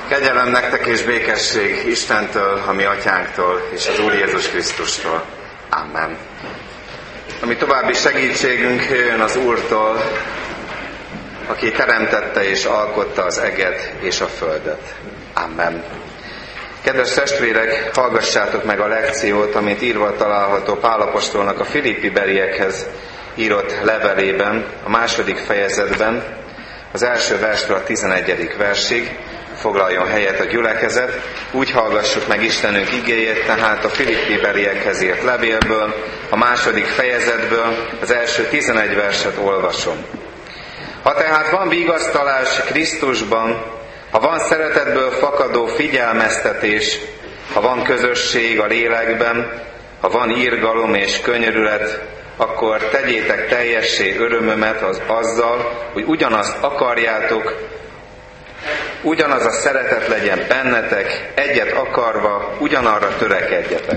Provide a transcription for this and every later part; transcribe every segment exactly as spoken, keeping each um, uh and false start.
Kegyelem nektek és békesség Istentől, a mi atyánktól és az Úr Jézus Krisztustól. Amen. Ami további segítségünk jön az Úrtól, aki teremtette és alkotta az eget és a földet. Amen. Kedves testvérek, hallgassátok meg a lekciót, amit írva található Pál apostolnak a filippibeliekhez írott levelében, a második fejezetben, az első versről a tizenegyedik versig. Foglaljon helyet a gyülekezet, úgy hallgassuk meg Istenünk igéjét, tehát a filippibeliekhez írt levélből, a második fejezetből, az első tizenegy verset olvasom. Ha tehát van vigasztalás Krisztusban, ha van szeretetből fakadó figyelmeztetés, ha van közösség a lélekben, ha van irgalom és könyörület, akkor tegyétek teljessé örömömet az azzal, hogy ugyanazt akarjátok, ugyanaz a szeretet legyen bennetek, egyet akarva, ugyanarra törekedjetek.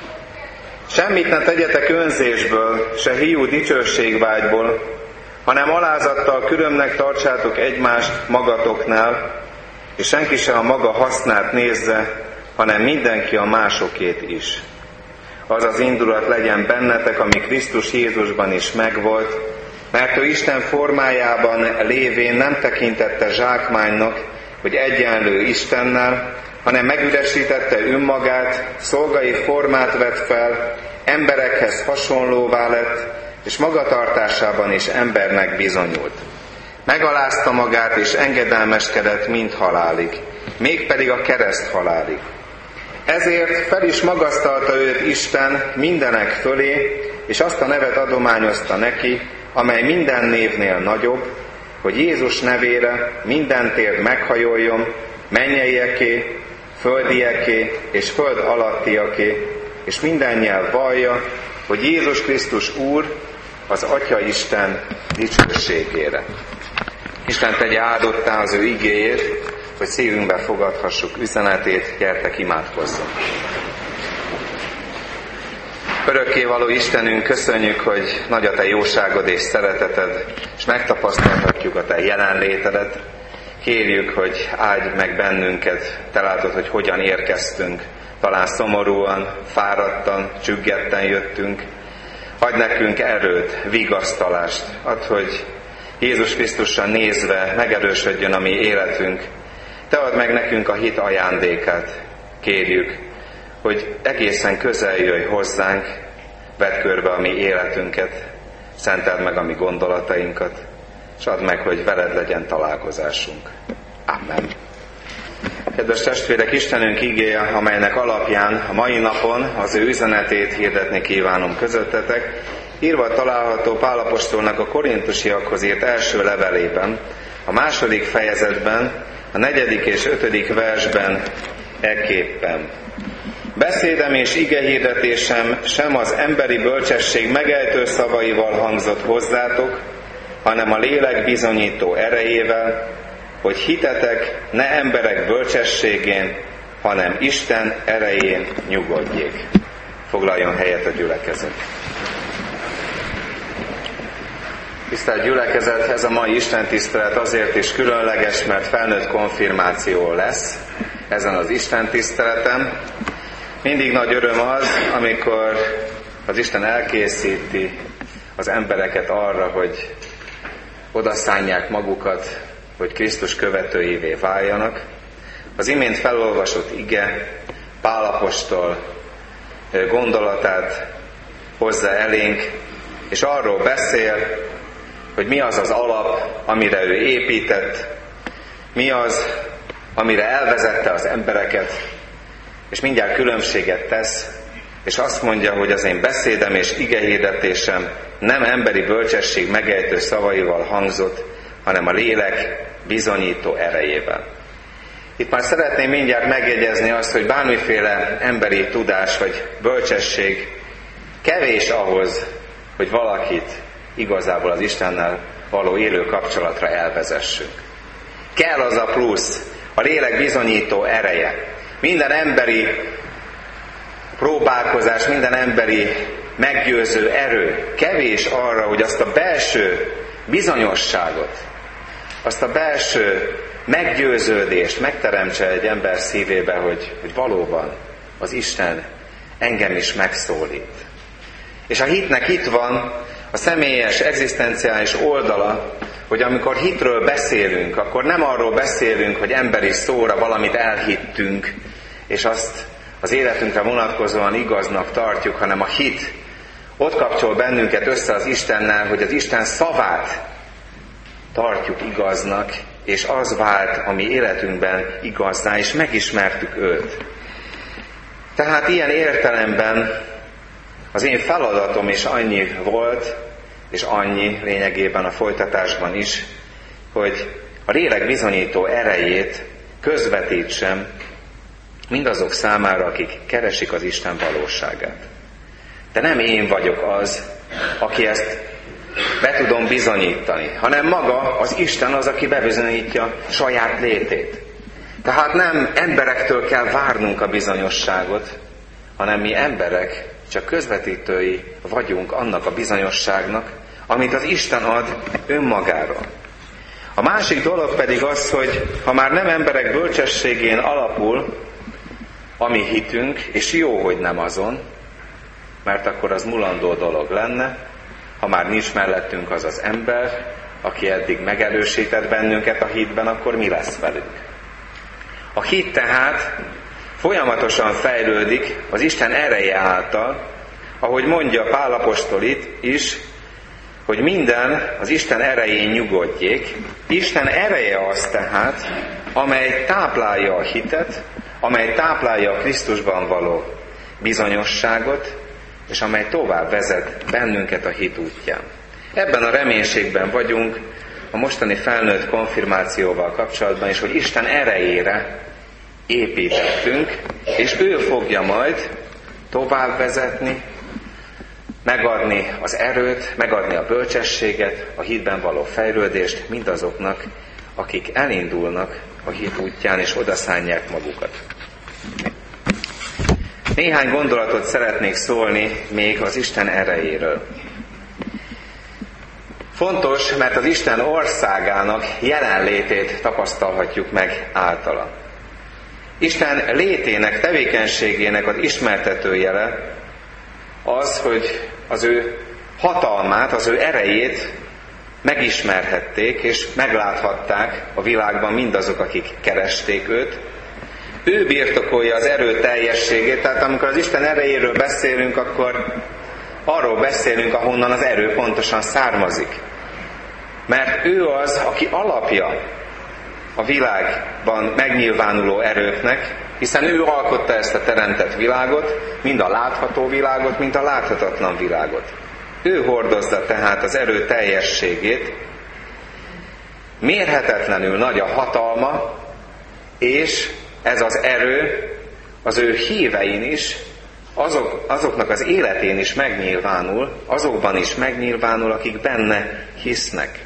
Semmit ne tegyetek önzésből, se hiú dicsőségvágyból, hanem alázattal különbnek tartsátok egymást magatoknál, és senki se a maga hasznát nézze, hanem mindenki a másokét is. Az az indulat legyen bennetek, ami Krisztus Jézusban is megvolt, mert ő Isten formájában lévén nem tekintette zsákmánynak, hogy egyenlő Istennel, hanem megüresítette önmagát, szolgai formát vett fel, emberekhez hasonlóvá lett, és magatartásában is embernek bizonyult. Megalázta magát, és engedelmeskedett mind halálig, mégpedig a kereszt halálig. Ezért fel is magasztalta őt Isten mindenek fölé, és azt a nevet adományozta neki, amely minden névnél nagyobb, hogy Jézus nevére minden térd meghajoljon, mennyeieké, földieké és föld alattiaké, és minden nyelv vallja, hogy Jézus Krisztus Úr, az Atya Isten dicsőségére. Isten tegye áldottá az ő igéjét, hogy szívünkbe fogadhassuk üzenetét, gyertek imádkozzunk. Örökkévaló Istenünk, köszönjük, hogy nagy a Te jóságod és szereteted, és megtapasztalhatjuk a Te jelenlétedet. Kérjük, hogy áldj meg bennünket, Te látod, hogy hogyan érkeztünk, talán szomorúan, fáradtan, csüggetten jöttünk. Adj nekünk erőt, vigasztalást, add, hogy Jézus Krisztusra nézve megerősödjön a mi életünk. Te add meg nekünk a hit ajándékát, kérjük, hogy egészen közel jöjj hozzánk, vedd körbe a mi életünket, szenteld meg a mi gondolatainkat, és add meg, hogy veled legyen találkozásunk. Amen. Kedves testvérek, Istenünk igéje, amelynek alapján a mai napon az ő üzenetét hirdetni kívánom közöttetek, írva található Pál apostolnak a korintusiakhoz írt első levelében, a második fejezetben, a negyedik és ötödik versben ekképpen. Beszédem és igehirdetésem sem az emberi bölcsesség megejtő szavaival hangzott hozzátok, hanem a lélek bizonyító erejével, hogy hitetek ne emberek bölcsességén, hanem Isten erején nyugodjék. Foglaljon helyet a gyülekezet. Tisztelt gyülekezet, ez a mai istentisztelet azért is különleges, mert felnőtt konfirmáció lesz ezen az istentiszteleten. Mindig nagy öröm az, amikor az Isten elkészíti az embereket arra, hogy odaszánják magukat, hogy Krisztus követőivé váljanak. Az imént felolvasott ige Pál apostol gondolatát hozza elénk, és arról beszél, hogy mi az az alap, amire ő épített, mi az, amire elvezette az embereket, és mindjárt különbséget tesz, és azt mondja, hogy az én beszédem és igehirdetésem nem emberi bölcsesség megejtő szavaival hangzott, hanem a lélek bizonyító erejével. Itt már szeretném mindjárt megjegyezni azt, hogy bármiféle emberi tudás vagy bölcsesség kevés ahhoz, hogy valakit igazából az Istennel való élő kapcsolatra elvezessünk. Kell az a plusz, a lélek bizonyító ereje. Minden emberi próbálkozás, minden emberi meggyőző erő kevés arra, hogy azt a belső bizonyosságot, azt a belső meggyőződést megteremtse egy ember szívébe, hogy, hogy valóban az Isten engem is megszólít. És a hitnek itt van a személyes, egzisztenciális oldala, hogy amikor hitről beszélünk, akkor nem arról beszélünk, hogy emberi szóra valamit elhittünk, és azt az életünkre vonatkozóan igaznak tartjuk, hanem a hit ott kapcsol bennünket össze az Istennel, hogy az Isten szavát tartjuk igaznak, és az vált a mi életünkben igazzá, és megismertük őt. Tehát ilyen értelemben az én feladatom is annyi volt, és annyi lényegében a folytatásban is, hogy a lélek bizonyító erejét közvetítsem mindazok számára, akik keresik az Isten valóságát. De nem én vagyok az, aki ezt be tudom bizonyítani, hanem maga az Isten az, aki bebizonyítja saját létét. Tehát nem emberektől kell várnunk a bizonyosságot, hanem mi emberek csak közvetítői vagyunk annak a bizonyosságnak, amit az Isten ad önmagáról. A másik dolog pedig az, hogy ha már nem emberek bölcsességén alapul a mi hitünk, és jó, hogy nem azon, mert akkor az mulandó dolog lenne, ha már nincs mellettünk az az ember, aki eddig megerősített bennünket a hitben, akkor mi lesz velünk? A hit tehát folyamatosan fejlődik az Isten ereje által, ahogy mondja Pál apostol itt is, hogy minden az Isten erején nyugodjék. Isten ereje az tehát, amely táplálja a hitet, amely táplálja a Krisztusban való bizonyosságot, és amely tovább vezet bennünket a hit útján. Ebben a reménységben vagyunk a mostani felnőtt konfirmációval kapcsolatban is, hogy Isten erejére építettünk, és ő fogja majd tovább vezetni, megadni az erőt, megadni a bölcsességet, a hitben való fejlődést mindazoknak, akik elindulnak a hit útján, és odaszánják magukat. Néhány gondolatot szeretnék szólni még az Isten erejéről. Fontos, mert az Isten országának jelenlétét tapasztalhatjuk meg általa. Isten létének, tevékenységének az ismertetőjele az, hogy az ő hatalmát, az ő erejét megismerhették, és megláthatták a világban mindazok, akik keresték őt. Ő birtokolja az erő teljességét, tehát amikor az Isten erejéről beszélünk, akkor arról beszélünk, ahonnan az erő pontosan származik. Mert ő az, aki alapja a világban megnyilvánuló erőknek, hiszen ő alkotta ezt a teremtett világot, mind a látható világot, mind a láthatatlan világot. Ő hordozza tehát az erő teljességét, mérhetetlenül nagy a hatalma, és ez az erő az ő hívein is, azok, azoknak az életén is megnyilvánul, azokban is megnyilvánul, akik benne hisznek.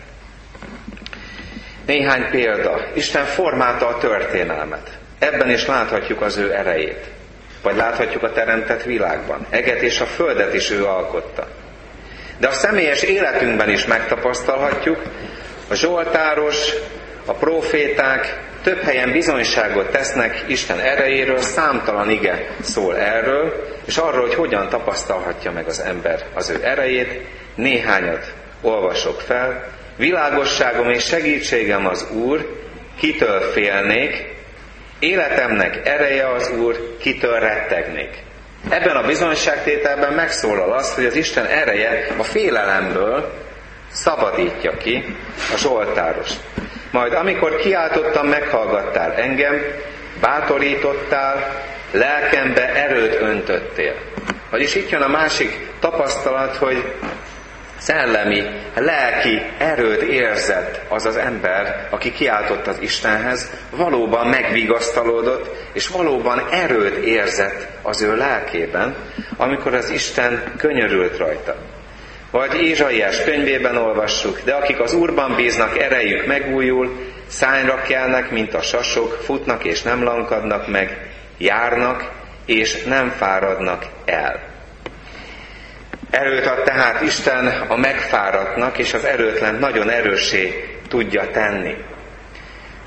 Néhány példa. Isten formálta a történelmet. Ebben is láthatjuk az ő erejét. Vagy láthatjuk a teremtett világban. Eget és a földet is ő alkotta. De a személyes életünkben is megtapasztalhatjuk, a zsoltáros, a próféták több helyen bizonyságot tesznek Isten erejéről, számtalan ige szól erről, és arról, hogy hogyan tapasztalhatja meg az ember az ő erejét. Néhányat olvasok fel. Világosságom és segítségem az Úr, kitől félnék, életemnek ereje az Úr, kitől rettegnék. Ebben a bizonyságtételben megszólal az, hogy az Isten ereje a félelemből szabadítja ki a zsoltárost. Majd amikor kiáltottam, meghallgattál engem, bátorítottál, lelkembe erőt öntöttél. Vagyis itt jön a másik tapasztalat, hogy szellemi, lelki erőt érzett az az ember, aki kiáltott az Istenhez, valóban megvigasztalódott, és valóban erőt érzett az ő lelkében, amikor az Isten könyörült rajta. Vagy Ézsaiás könyvében olvassuk, de akik az Úrban bíznak, erejük megújul, szányra kelnek, mint a sasok, futnak és nem lankadnak meg, járnak és nem fáradnak el. Erőt ad tehát Isten a megfáradtnak, és az erőtlen nagyon erőssé tudja tenni.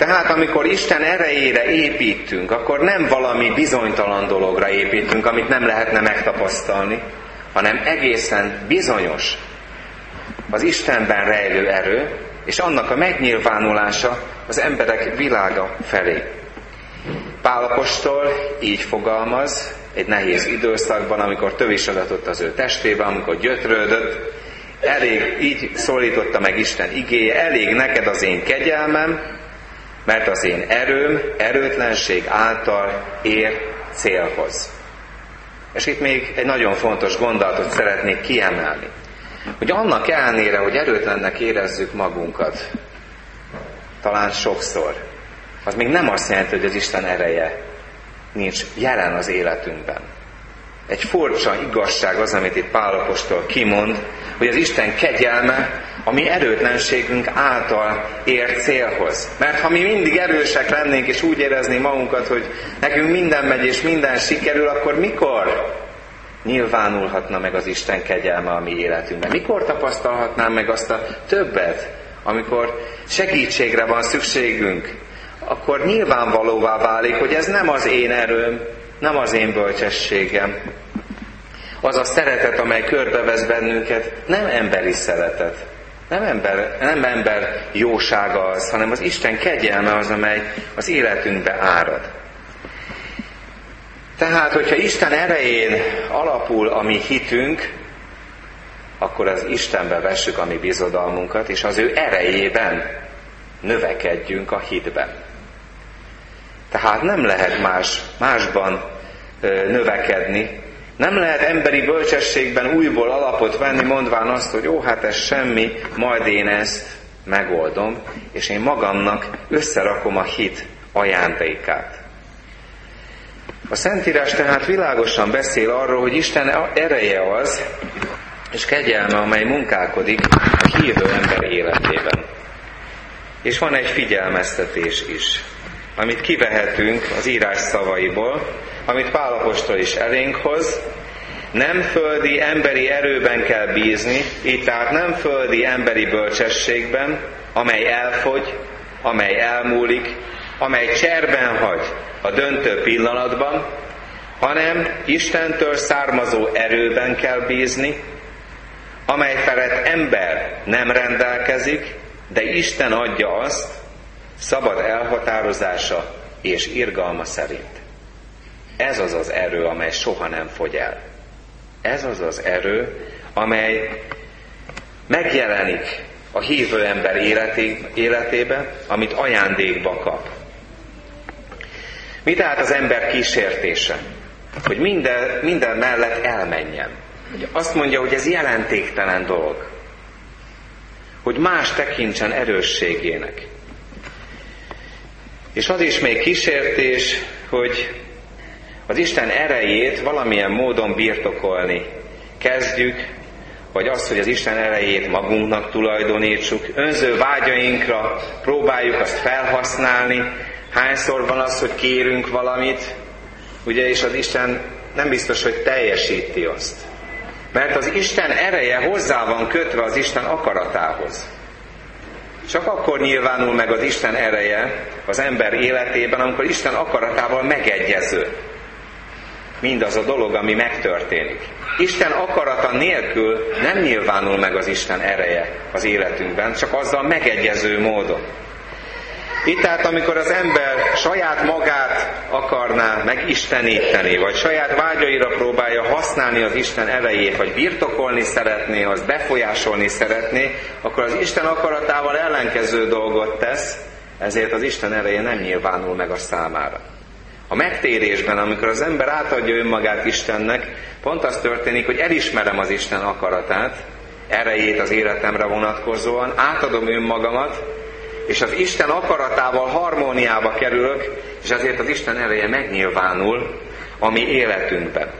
Tehát amikor Isten erejére építünk, akkor nem valami bizonytalan dologra építünk, amit nem lehetne megtapasztalni, hanem egészen bizonyos az Istenben rejlő erő, és annak a megnyilvánulása az emberek világa felé. Pál apostol így fogalmaz egy nehéz időszakban, amikor tövis adatott az ő testében, amikor gyötrődött, elég, így szólította meg Isten igéje, elég neked az én kegyelmem, mert az én erőm erőtlenség által ér célhoz. És itt még egy nagyon fontos gondolatot szeretnék kiemelni, hogy annak ellenére, hogy erőtlennek érezzük magunkat, talán sokszor, az még nem azt jelenti, hogy az Isten ereje nincs jelen az életünkben. Egy furcsa igazság az, amit itt Pál apostol kimond, hogy az Isten kegyelme a mi erőtlenségünk által ér célhoz. Mert ha mi mindig erősek lennénk, és úgy éreznénk magunkat, hogy nekünk minden megy és minden sikerül, akkor mikor nyilvánulhatna meg az Isten kegyelme a mi életünkben? Mikor tapasztalhatnánk meg azt a többet, amikor segítségre van szükségünk? Akkor nyilvánvalóvá válik, hogy ez nem az én erőm, nem az én bölcsességem. Az a szeretet, amely körbevesz bennünket, nem emberi szeretet. Nem ember, nem ember jósága az, hanem az Isten kegyelme az, amely az életünkbe árad. Tehát, hogyha Isten erején alapul a mi hitünk, akkor az Istenbe vessük a mi bizodalmunkat, és az ő erejében növekedjünk a hitben. Tehát nem lehet más, másban ö, növekedni, nem lehet emberi bölcsességben újból alapot venni, mondván azt, hogy ó, hát ez semmi, majd én ezt megoldom, és én magamnak összerakom a hit ajándékát. A Szentírás tehát világosan beszél arról, hogy Isten ereje az, és kegyelme, amely munkálkodik a hívő ember életében. És van egy figyelmeztetés is, amit kivehetünk az írás szavaiból, amit Pál apostol is elénk hoz. Nem földi emberi erőben kell bízni, így tehát nem földi emberi bölcsességben, amely elfogy, amely elmúlik, amely cserben hagy a döntő pillanatban, hanem Istentől származó erőben kell bízni, amely felett ember nem rendelkezik, de Isten adja azt, szabad elhatározása és irgalma szerint. Ez az az erő, amely soha nem fogy el. Ez az az erő, amely megjelenik a hívő ember életé, életébe, amit ajándékba kap. Mi tehát az ember kísértése? Hogy minden, minden mellett elmenjen. Azt mondja, hogy ez jelentéktelen dolog. Hogy más tekintsen erősségének. És az is még kísértés, hogy az Isten erejét valamilyen módon birtokolni kezdjük, vagy az, hogy az Isten erejét magunknak tulajdonítsuk, önző vágyainkra próbáljuk azt felhasználni. Hányszor van az, hogy kérünk valamit, ugye, és az Isten nem biztos, hogy teljesíti azt. Mert az Isten ereje hozzá van kötve az Isten akaratához. Csak akkor nyilvánul meg az Isten ereje az ember életében, amikor Isten akaratával megegyező mindaz a dolog, ami megtörténik. Isten akarata nélkül nem nyilvánul meg az Isten ereje az életünkben, csak azzal megegyező módon. Itt tehát, amikor az ember saját magát akarná megisteníteni, vagy saját vágyaira próbálja használni az Isten erejét, vagy birtokolni szeretné, azt befolyásolni szeretné, akkor az Isten akaratával ellenkező dolgot tesz, ezért az Isten ereje nem nyilvánul meg a számára. A megtérésben, amikor az ember átadja önmagát Istennek, pont az történik, hogy elismerem az Isten akaratát, erejét az életemre vonatkozóan, átadom önmagamat, és az Isten akaratával harmóniába kerülök, és ezért az Isten ereje megnyilvánul a mi életünkben.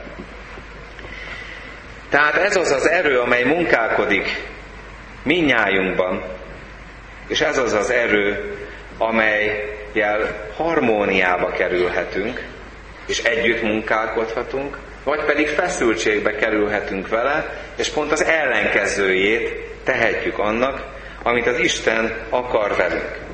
Tehát ez az az erő, amely munkálkodik mindnyájunkban, és ez az az erő, amellyel harmóniába kerülhetünk, és együtt munkálkodhatunk, vagy pedig feszültségbe kerülhetünk vele, és pont az ellenkezőjét tehetjük annak, amit az Isten akar velünk.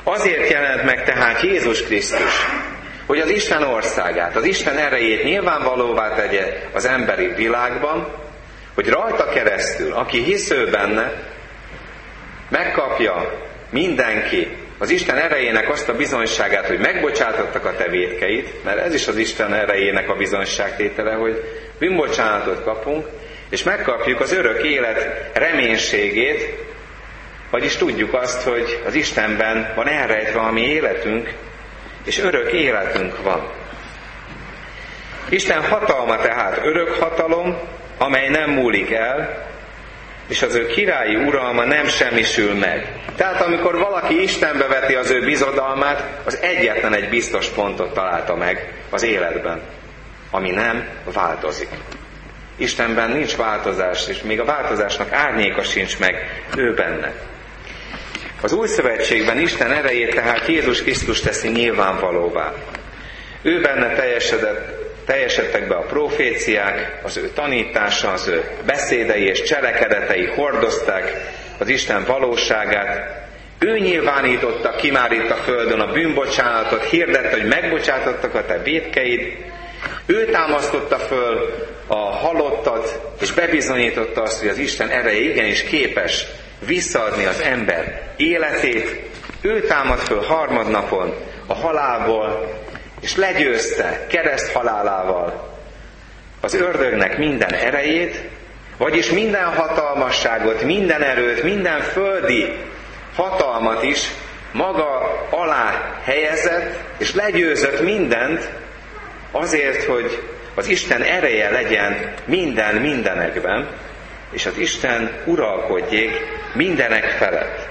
Azért jelent meg tehát Jézus Krisztus, hogy az Isten országát, az Isten erejét nyilvánvalóvá tegye az emberi világban, hogy rajta keresztül, aki hisz ő benne, megkapja mindenki az Isten erejének azt a bizonyságát, hogy megbocsátottak a te vétkeit, mert ez is az Isten erejének a bizonyságtétele, hogy bűnbocsánatot kapunk, és megkapjuk az örök élet reménységét, vagyis tudjuk azt, hogy az Istenben van elrejtve a mi életünk, és örök életünk van. Isten hatalma tehát örök hatalom, amely nem múlik el, és az ő királyi uralma nem semmisül meg. Tehát amikor valaki Istenbe veti az ő bizodalmát, az egyetlen egy biztos pontot találta meg az életben, ami nem változik. Istenben nincs változás, és még a változásnak árnyéka sincs meg ő benne. Az új szövetségben Isten erejét tehát Jézus Krisztus teszi nyilvánvalóvá. Ő benne teljesedett, teljesedtek be a proféciák, az ő tanítása, az ő beszédei és cselekedetei hordozták az Isten valóságát. Ő nyilvánította ki már itt a földön a bűnbocsánatot, hirdette, hogy megbocsátottak a te vétkeid. Ő támasztotta föl a halottat, és bebizonyította azt, hogy az Isten ereje igenis képes visszaadni az ember életét. Ő támad föl harmadnapon a halálból, és legyőzte kereszt halálával az ördögnek minden erejét, vagyis minden hatalmasságot, minden erőt, minden földi hatalmat is maga alá helyezett, és legyőzött mindent azért, hogy az Isten ereje legyen minden mindenekben, és az Isten uralkodjék mindenek felett.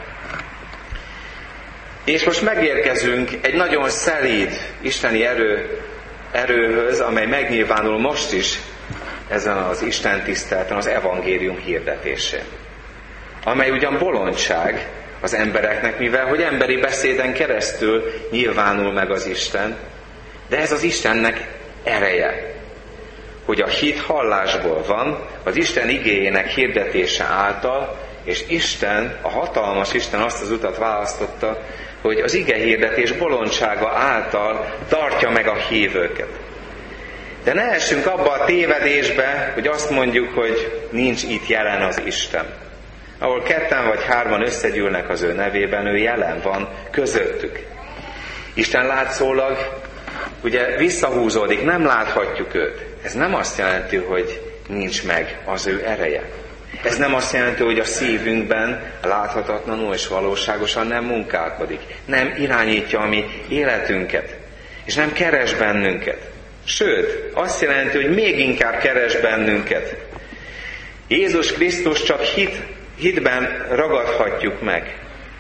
És most megérkezünk egy nagyon szelíd isteni erő, erőhöz, amely megnyilvánul most is ezen az Isten tiszteleten, az evangélium hirdetésén. Amely ugyan bolondság az embereknek, mivel hogy emberi beszéden keresztül nyilvánul meg az Isten, de ez az Istennek ereje, hogy a hit hallásból van, az Isten igéjének hirdetése által, és Isten, a hatalmas Isten azt az utat választotta, hogy az ige hirdetés bolondsága által tartja meg a hívőket. De ne essünk abba a tévedésbe, hogy azt mondjuk, hogy nincs itt jelen az Isten. Ahol ketten vagy hárman összegyűlnek az ő nevében, ő jelen van közöttük. Isten látszólag ugye visszahúzódik, nem láthatjuk őt. Ez nem azt jelenti, hogy nincs meg az ő ereje. Ez nem azt jelenti, hogy a szívünkben láthatatlanul és valóságosan nem munkálkodik. Nem irányítja a mi életünket. És nem keres bennünket. Sőt, azt jelenti, hogy még inkább keres bennünket. Jézus Krisztus csak hit, hitben ragadhatjuk meg.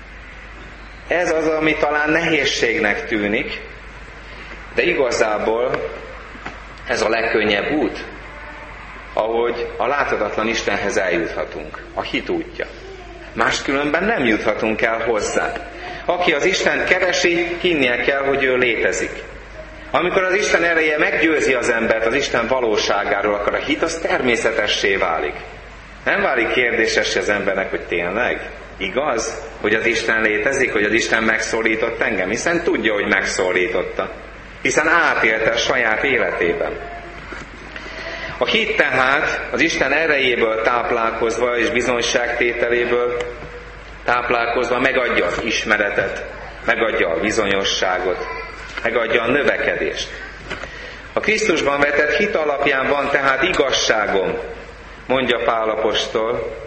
Ez az, ami talán nehézségnek tűnik, de igazából ez a legkönnyebb út, ahogy a láthatatlan Istenhez eljuthatunk, a hit útja. Máskülönben nem juthatunk el hozzá. Aki az Istent keresi, hinnie kell, hogy ő létezik. Amikor az Isten ereje meggyőzi az embert az Isten valóságáról, akkor a hit az természetessé válik. Nem válik kérdéses az embernek, hogy tényleg igaz, hogy az Isten létezik, hogy az Isten megszólított engem, hiszen tudja, hogy megszólította. Hiszen átélte a saját életében. A hit tehát az Isten erejéből táplálkozva és bizonyságtételéből táplálkozva megadja az ismeretet, megadja a bizonyosságot, megadja a növekedést. A Krisztusban vetett hit alapján van tehát igazságom, mondja Pál apostol,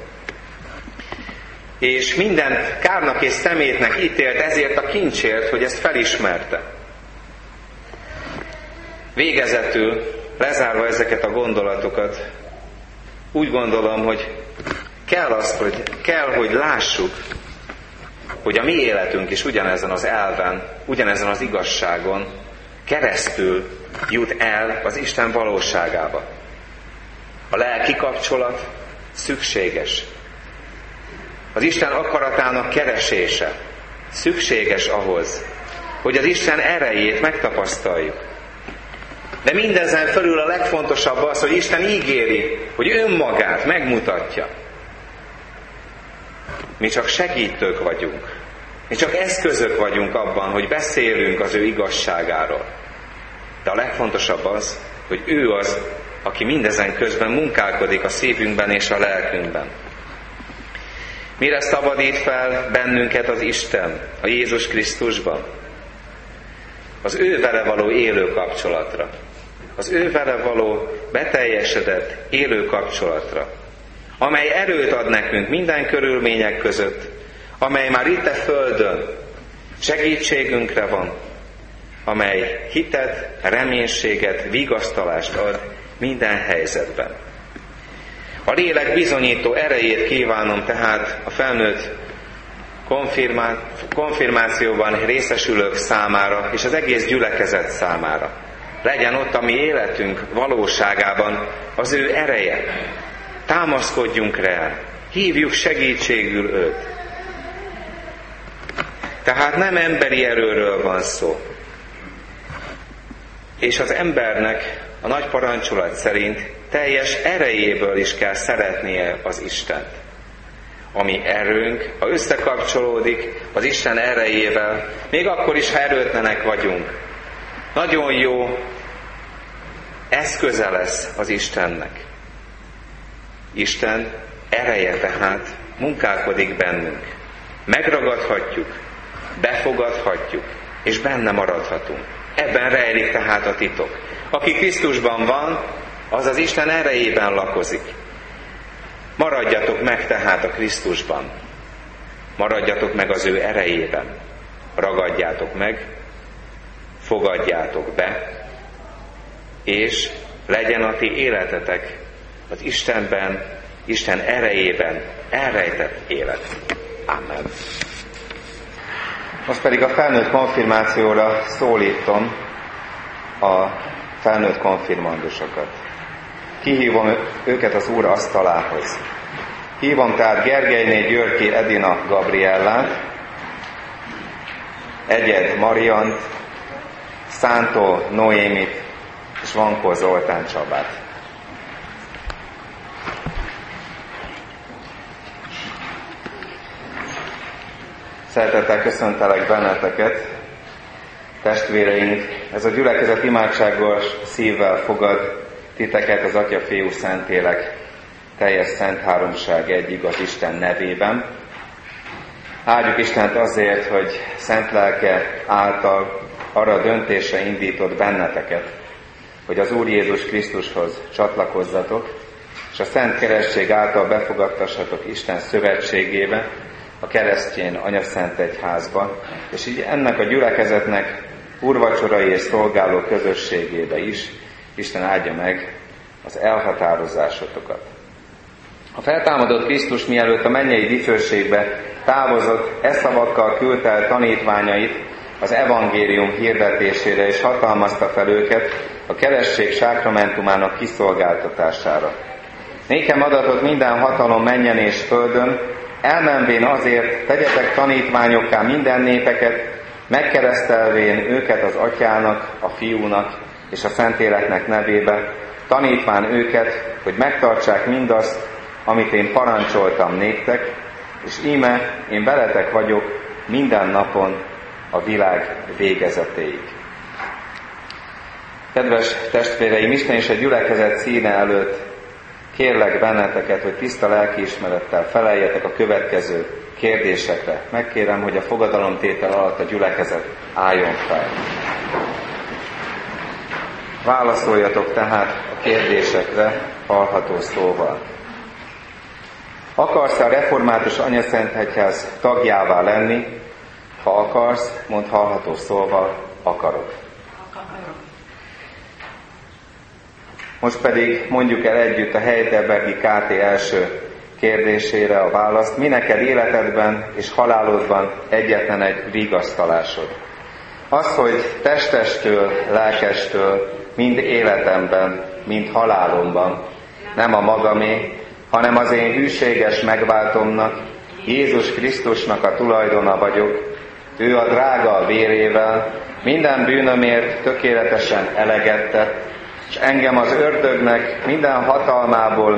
és minden kárnak és szemétnek ítélt ezért a kincsért, hogy ezt felismerte. Végezetül, lezárva ezeket a gondolatokat, úgy gondolom, hogy kell azt, hogy, kell, hogy lássuk, hogy a mi életünk is ugyanezen az elven, ugyanezen az igazságon keresztül jut el az Isten valóságába. A lelki kapcsolat szükséges. Az Isten akaratának keresése szükséges ahhoz, hogy az Isten erejét megtapasztaljuk. De mindezen fölül a legfontosabb az, hogy Isten ígéri, hogy önmagát megmutatja. Mi csak segítők vagyunk. Mi csak eszközök vagyunk abban, hogy beszélünk az ő igazságáról. De a legfontosabb az, hogy ő az, aki mindezen közben munkálkodik a szívünkben és a lelkünkben. Mire szabadít fel bennünket az Isten, a Jézus Krisztusban? Az ő vele való élő kapcsolatra. Az ő vele való beteljesedett élő kapcsolatra, amely erőt ad nekünk minden körülmények között, amely már itt a földön segítségünkre van, amely hitet, reménységet, vigasztalást ad minden helyzetben. A lélek bizonyító erejét kívánom tehát a felnőtt konfirmá- konfirmációban részesülők számára és az egész gyülekezet számára. Legyen ott a mi életünk valóságában az ő ereje. Támaszkodjunk rá, hívjuk segítségül őt. Tehát nem emberi erőről van szó. És az embernek a nagy parancsolat szerint teljes erejéből is kell szeretnie az Istent. A mi erőnk, ha összekapcsolódik az Isten erejével, még akkor is, ha erőtlenek vagyunk, nagyon jó eszköze lesz az Istennek. Isten ereje tehát munkálkodik bennünk. Megragadhatjuk, befogadhatjuk, és benne maradhatunk. Ebben rejlik tehát a titok. Aki Krisztusban van, az az Isten erejében lakozik. Maradjatok meg tehát a Krisztusban. Maradjatok meg az ő erejében. Ragadjátok meg, fogadjátok be, és legyen a ti életetek az Istenben, Isten erejében elrejtett élet. Amen. Most pedig a felnőtt konfirmációra szólítom a felnőtt konfirmandusokat. Kihívom őket az Úr asztalához. Hívom tehát Gergelyné Györgyi Edina Gabriellát, Egyed Mariant, Szántó Noémit és Vankó Zoltán Csabát. Szeretettel köszöntelek benneteket, testvéreink, ez a gyülekezet imádságos szívvel fogad titeket az Atya, Fiú, Szentlélek teljes szent háromság egy igaz Isten nevében. Áldjuk Istent azért, hogy szent lelke által arra a döntésre indított benneteket, hogy az Úr Jézus Krisztushoz csatlakozzatok, és a Szent Keresztség által befogadtassatok Isten szövetségébe, a keresztény anyaszent egyházba, és így ennek a gyülekezetnek úrvacsorai és szolgáló közösségébe is Isten áldja meg az elhatározásotokat. A feltámadott Krisztus mielőtt a mennyei dicsőségbe távozott, e szavakkal küldte el tanítványait az evangélium hirdetésére, és hatalmazta fel őket a keresztség sákramentumának kiszolgáltatására. Nékem adatot minden hatalom mennyen és földön, elmenvén azért tegyetek tanítványokká minden népeket, megkeresztelvén őket az Atyának, a Fiúnak és a Szentléleknek nevébe, tanítván őket, hogy megtartsák mindazt, amit én parancsoltam néktek, és íme én veletek vagyok minden napon a világ végezetéig. Kedves testvéreim, Isten és a gyülekezet színe előtt kérlek benneteket, hogy tiszta lelkiismerettel feleljetek a következő kérdésekre. Megkérem, hogy a fogadalomtétel alatt a gyülekezet álljon fel. Válaszoljatok tehát a kérdésekre hallható szóval. Akarsz-e a református anyaszentegyház tagjává lenni? Ha akarsz, mondd hallható szóval, akarok. Most pedig mondjuk el együtt a Heidelbergi ká té első kérdésére a választ. Mi neked életedben és halálodban egyetlen egy vigasztalásod? Az, hogy testestől, lelkestől, mind életemben, mind halálomban, nem a magamé, hanem az én hűséges megváltomnak, Jézus Krisztusnak a tulajdona vagyok. Ő a drága vérével minden bűnömért tökéletesen eleget tett, és engem az ördögnek minden hatalmából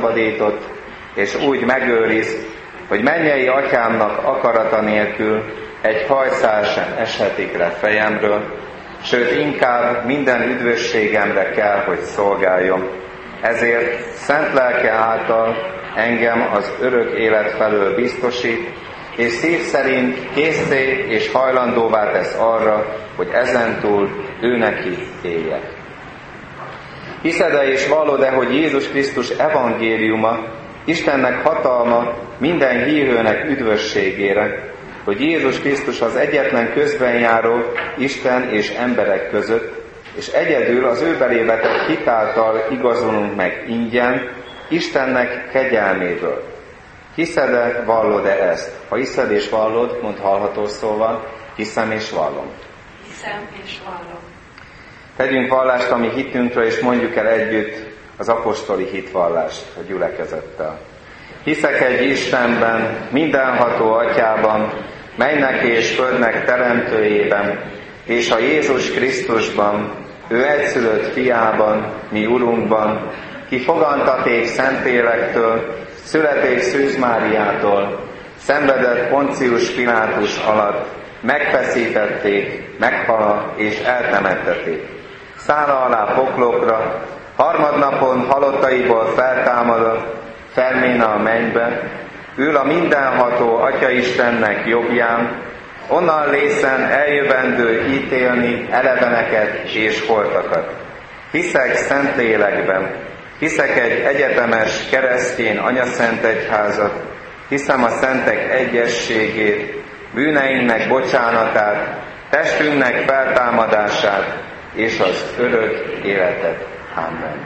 megszabadított, és úgy megőriz, hogy mennyei atyámnak akarata nélkül egy hajszál sem eshetik le fejemről, sőt inkább minden üdvösségemre kell, hogy szolgáljon. Ezért szent lelke által engem az örök élet felől biztosít, és szív szerint készé és hajlandóvá tesz arra, hogy ezentúl ő neki éljek. Hiszed-e és vallod-e, hogy Jézus Krisztus evangéliuma, Istennek hatalma minden hívőnek üdvösségére, hogy Jézus Krisztus az egyetlen közbenjáró Isten és emberek között, és egyedül az ő belébe tett hitáltal igazolunk meg ingyen, Istennek kegyelméből. Hiszed-e, vallod-e ezt? Ha hiszed és vallod, mondd hallható szóval, hiszem és vallom. Hiszem és vallom. Tegyünk vallást a mi hitünkről, és mondjuk el együtt az apostoli hitvallást a gyülekezettel. Hiszek egy Istenben, mindenható Atyában, mennek és földnek teremtőjében, és a Jézus Krisztusban, ő egyszülött fiában, mi Urunkban, ki fogantaték Szentlélektől, születés Szűz Máriától, szenvedett Poncius Pilátus alatt, megfeszítették, meghal és eltemettették. Szála alá poklokra, harmadnapon halottaiból feltámadott, felméne a mennybe, ül a mindenható Atya Istennek jobbján, onnan lészen eljövendő ítélni eleveneket és holtakat. Hiszek Szentlélekben, hiszek egy egyetemes keresztény anyaszent egyházat, hiszem a szentek egyességét, bűneinknek bocsánatát, testünknek feltámadását és az örök életet. Amen.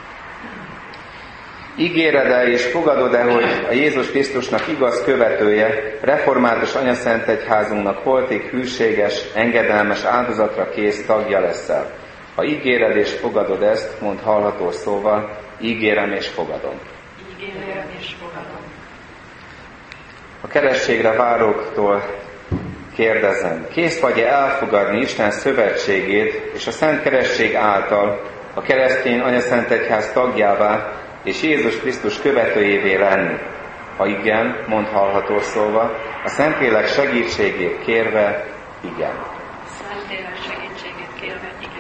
Ígéred-e és fogadod-e, hogy a Jézus Krisztusnak igaz követője, református anyaszent egyházunknak holtig hűséges, engedelmes áldozatra kész tagja leszel? Ha ígéred és fogadod ezt, mondd hallható szóval, ígérem és fogadom. Ígérem és fogadom. A kerességre váróktól kérdezem, kész vagy-e elfogadni Isten szövetségét és a Szent Keresztség által a keresztény anyaszent egyház tagjává és Jézus Krisztus követőjévé lenni? Ha igen, mondd hallható szóval, a Szentlélek segítségét kérve, igen. Szentlélek segítségét kérve, igen.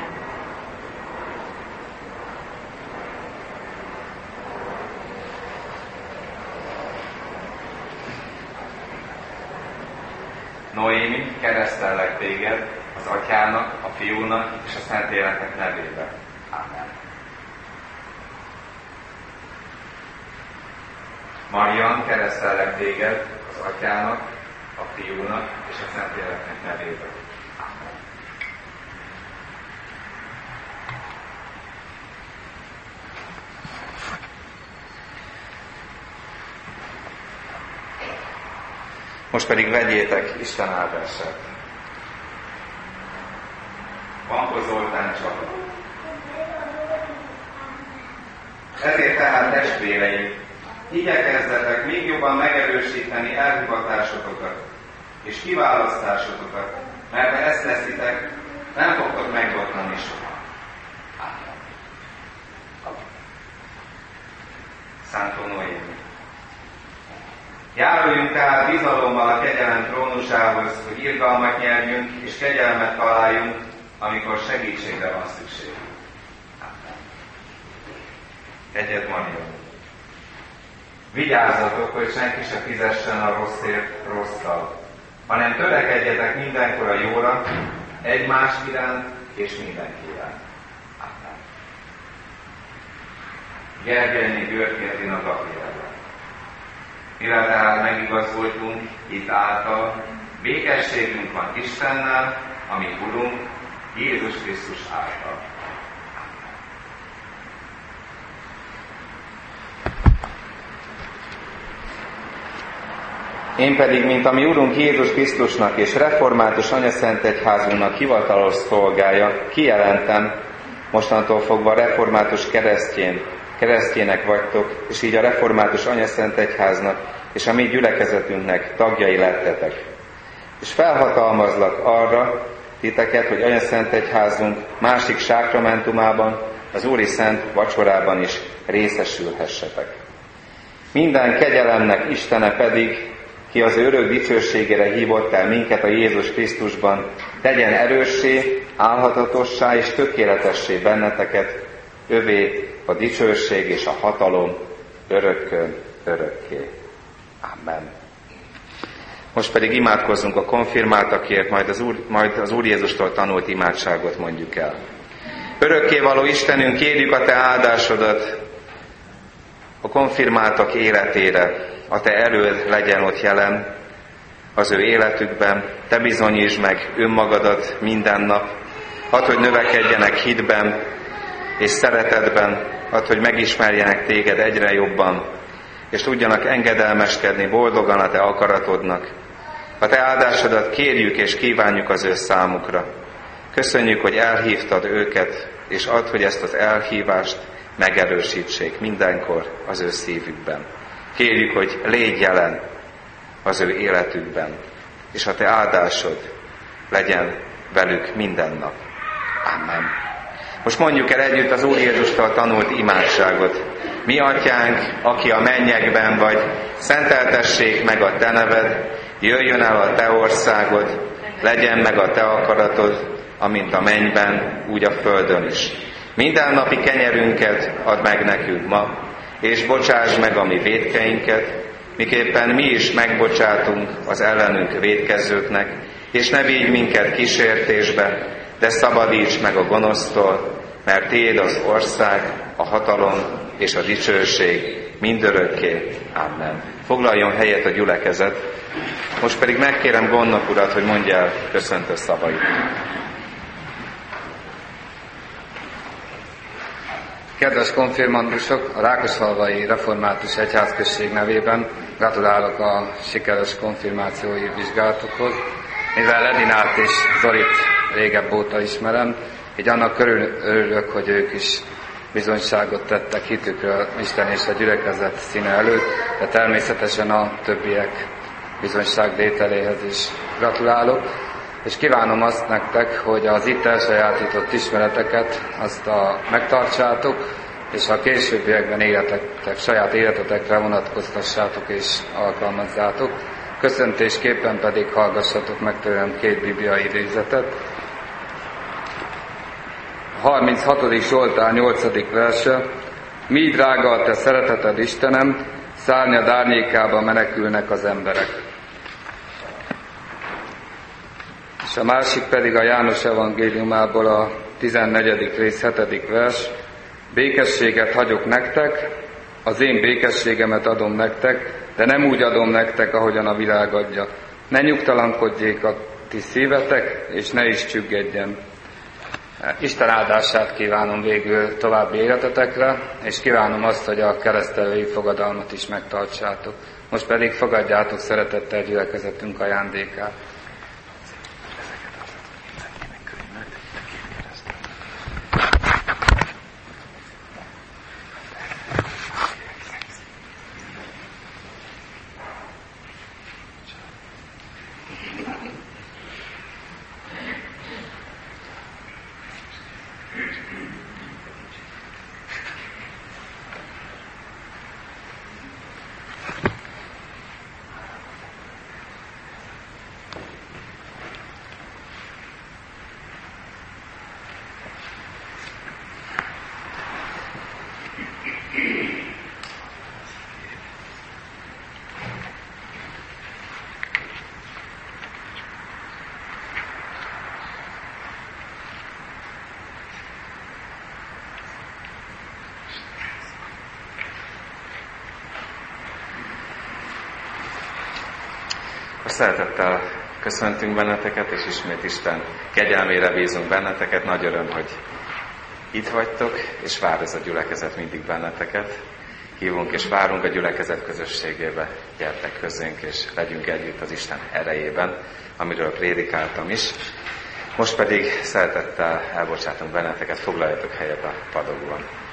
Noémi, keresztellek téged az Atyának, a Fiúnak és a Szentléleknek nevében. Amen. Marian, keresztellek téged az Atyának, a Fiúnak és a Szentléleknek nevében. Amen. Most pedig vegyétek Isten áldását. Vankó Zoltán Csaba. Ezért tehát, testvéreim, igyekezzetek még jobban megerősíteni elhivatásotokat és kiválasztásotokat, mert ha ezt teszitek, nem fogtok megbotlani soha. Szántó Noémi. Járuljunk tehát bizalommal a kegyelem trónusához, hogy irgalmat nyerjünk és kegyelmet találjunk, amikor segítségre van szükségünk. Egyed Marian. Vigyázzatok, hogy senki se fizessen a rosszért rosszal, hanem törekedjetek mindenkor a jóra, egymás iránt és mindenki iránt. Amen. Gergely György Edina Gabriella. Mivel tehát megigazoltunk itt által, békességünk van Istennel, ami Urunk, Jézus Krisztus által. Én pedig, mint a mi Urunk Jézus Krisztusnak és református anyaszent egyházunknak hivatalos szolgája, kijelentem, mostantól fogva református keresztjén, keresztjének vagytok, és így a református anyaszent egyháznak és a mi gyülekezetünknek tagjai lettetek. És felhatalmazlak arra titeket, hogy anyaszent egyházunk másik sákramentumában, az Úri Szent Vacsorában is részesülhessetek. Minden kegyelemnek Istene pedig, ki az örök dicsőségére hívott el minket a Jézus Krisztusban, tegyen erőssé, álhatatossá és tökéletessé benneteket, övé a dicsőség és a hatalom örökkön örökké. Amen. Most pedig imádkozzunk a konfirmáltakért, majd az Úr, majd az Úr Jézustól tanult imádságot mondjuk el. Örökkévaló Istenünk, kérjük a Te áldásodat a konfirmáltak életére, a Te erőd legyen ott jelen az ő életükben, Te bizonyítsd meg önmagadat minden nap, add, hogy növekedjenek hitben és szeretetben, add, hogy megismerjenek Téged egyre jobban, és tudjanak engedelmeskedni boldogan a Te akaratodnak. A Te áldásodat kérjük és kívánjuk az ő számukra. Köszönjük, hogy elhívtad őket, és add, hogy ezt az elhívást megerősítsék mindenkor az ő szívükben. Kérjük, hogy légy jelen az ő életükben, és a Te áldásod legyen velük minden nap. Amen. Most mondjuk el együtt az Úr Jézustól tanult imádságot. Mi atyánk, aki a mennyekben vagy, szenteltessék meg a Te neved, jöjjön el a Te országod, legyen meg a Te akaratod, amint a mennyben, úgy a földön is. Mindennapi kenyerünket add meg nekünk ma, és bocsásd meg a mi vétkeinket, miképpen mi is megbocsátunk az ellenünk vétkezőknek, és ne vigy minket kísértésbe, de szabadíts meg a gonosztól, mert Tiéd az ország, a hatalom és a dicsőség mindörökké. Amen. Foglaljon helyet a gyülekezet. Most pedig megkérem Gondnok urat, hogy mondja el köszöntő szavait. Kedves konfirmandusok, a Rákosfalvai Református Egyházközség nevében gratulálok a sikeres konfirmációi vizsgálatokhoz. Mivel Edinát és Zorit régebb óta ismerem, így annak körül örülök, hogy ők is bizonyságot tettek hitükről Isten és a gyülekezet színe előtt, de természetesen a többiek bizonyságtételéhez is gratulálok, és kívánom azt nektek, hogy az itt elsajátított ismereteket azt a megtartsátok, és a későbbiekben életetek, saját életetekre vonatkoztassátok és alkalmazzátok. Köszöntésképpen pedig hallgassatok meg tőlem két bibliai idézetet. A harminchatodik Zsoltár nyolcadik verse. Mi drága a Te szereteted, Istenem, szárnyad árnyékába menekülnek az emberek. És a másik pedig a János evangéliumából a tizennegyedik rész hetedik vers. Békességet hagyok nektek, az én békességemet adom nektek, de nem úgy adom nektek, ahogyan a világ adja. Ne nyugtalankodjék a ti szívetek, és ne is csüggedjen. Isten áldását kívánom végül további életetekre, és kívánom azt, hogy a keresztelői fogadalmat is megtartsátok. Most pedig fogadjátok szeretettel gyülekezetünk ajándékát. Szeretettel köszöntünk benneteket, és ismét Isten kegyelmére bízunk benneteket. Nagy öröm, hogy itt vagytok, és vár ez a gyülekezet mindig benneteket. Hívunk és várunk a gyülekezet közösségébe. Gyertek közénk, és legyünk együtt az Isten erejében, amiről prédikáltam is. Most pedig szeretettel elbocsátunk benneteket, foglaljatok helyet a padokban.